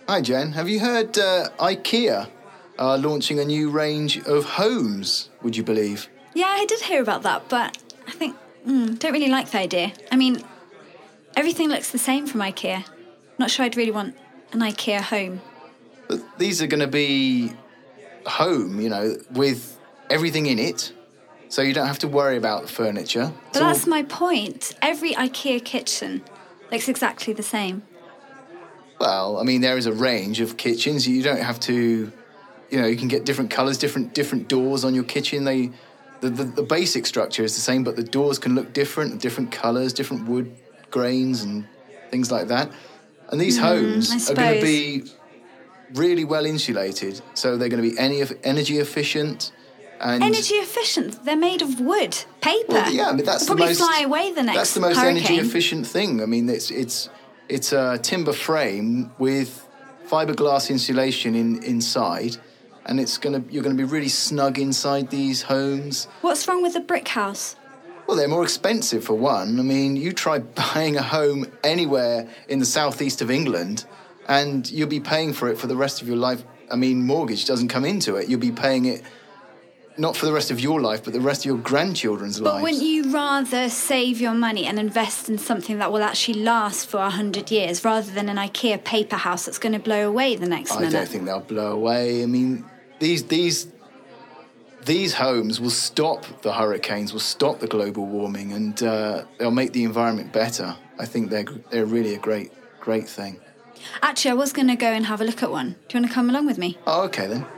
Hi, Jen. Have you heard IKEA are launching a new range of homes, would you believe? Yeah, I did hear about that, but I think, don't really like the idea. I mean, everything looks the same from IKEA. Not sure I'd really want an IKEA home. But these are going to be home, with everything in it, so you don't have to worry about the furniture. But that's my point. Every IKEA kitchen looks exactly the same. Well, I mean, there is a range of kitchens. You don't have to, you can get different colours, different doors on your kitchen. The basic structure is the same, but the doors can look different colours, different wood grains and things like that. And these homes are going to be really well insulated, so they're going to be energy efficient. And energy efficient? They're made of wood, paper. Well, yeah, but They'll probably fly away the next That's the most hurricane. energy efficient thing. I mean, it's a timber frame with fiberglass insulation inside, and you're going to be really snug inside these homes. What's wrong with a brick house? Well, they're more expensive for one. I mean, you try buying a home anywhere in the southeast of England, and you'll be paying for it for the rest of your life. I mean, mortgage doesn't come into it. You'll be paying it not for the rest of your life, but the rest of your grandchildren's lives. But wouldn't you rather save your money and invest in something that will actually last for 100 years rather than an IKEA paper house that's going to blow away the next minute? I don't think they'll blow away. I mean, these homes will stop the hurricanes, will stop the global warming, and they'll make the environment better. I think they're really a great thing. Actually, I was going to go and have a look at one. Do you want to come along with me? Oh, okay then.